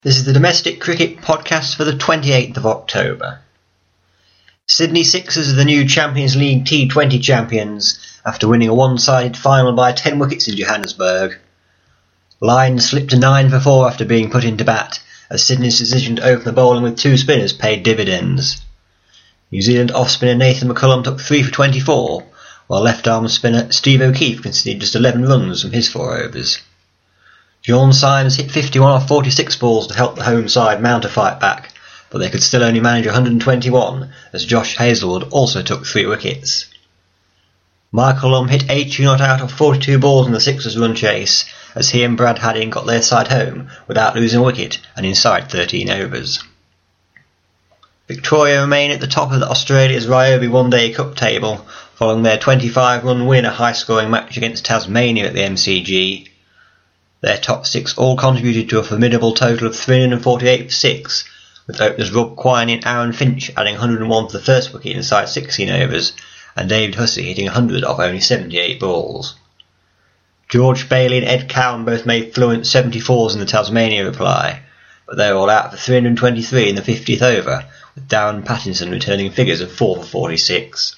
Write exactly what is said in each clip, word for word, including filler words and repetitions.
This is the Domestic Cricket Podcast for the twenty-eighth of October. Sydney Sixers are the new Champions League T twenty champions after winning a one-sided final by ten wickets in Johannesburg. Lions slipped to nine for four after being put into bat, as Sydney's decision to open the bowling with two spinners paid dividends. New Zealand off-spinner Nathan McCullum took three for twenty-four, while left-arm spinner Steve O'Keefe conceded just eleven runs from his four overs. John Symes hit fifty-one off forty-six balls to help the home side mount a fight back, but they could still only manage one hundred twenty-one, as Josh Hazlewood also took three wickets. Michael Lum hit eighty not out of forty-two balls in the Sixers' run chase, as he and Brad Hadding got their side home without losing a wicket and inside thirteen overs. Victoria remain at the top of the Australia's Ryobi One Day Cup table, following their twenty-five run win, a high-scoring match against Tasmania at the M C G. Their top six all contributed to a formidable total of three hundred forty-eight for six, with openers Rob Quine and Aaron Finch adding one hundred one for the first wicket inside sixteen overs, and David Hussey hitting one hundred off only seventy-eight balls. George Bailey and Ed Cowan both made fluent seventy-fours in the Tasmania reply, but they were all out for three hundred twenty-three in the fiftieth over, with Darren Pattinson returning figures of four for forty-six.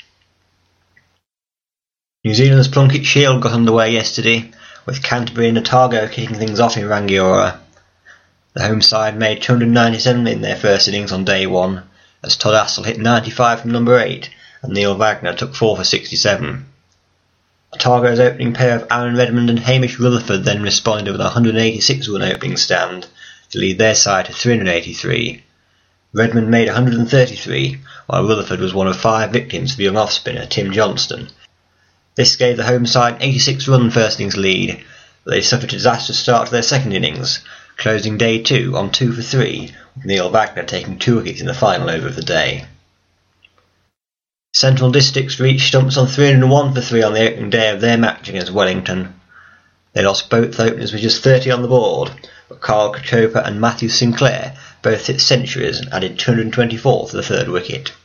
New Zealand's Plunket Shield got underway yesterday, with Canterbury and Otago kicking things off in Rangiora. The home side made two hundred ninety-seven in their first innings on day one, as Todd Astle hit ninety-five from number eight and Neil Wagner took four for sixty-seven. Otago's opening pair of Aaron Redmond and Hamish Rutherford then responded with a one hundred eighty-six run opening stand to lead their side to three hundred eighty-three. Redmond made one hundred thirty-three, while Rutherford was one of five victims of young off-spinner Tim Johnston. This gave the home side an eighty-six run first innings lead, but they suffered a disastrous start to their second innings, closing day two on two for three, with Neil Wagner taking two wickets in the final over of the day. Central Districts reached stumps on three hundred one for three on the opening day of their match against Wellington. They lost both openers with just thirty on the board, but Carl Kachopa and Matthew Sinclair both hit centuries and added two hundred twenty-four for the third wicket.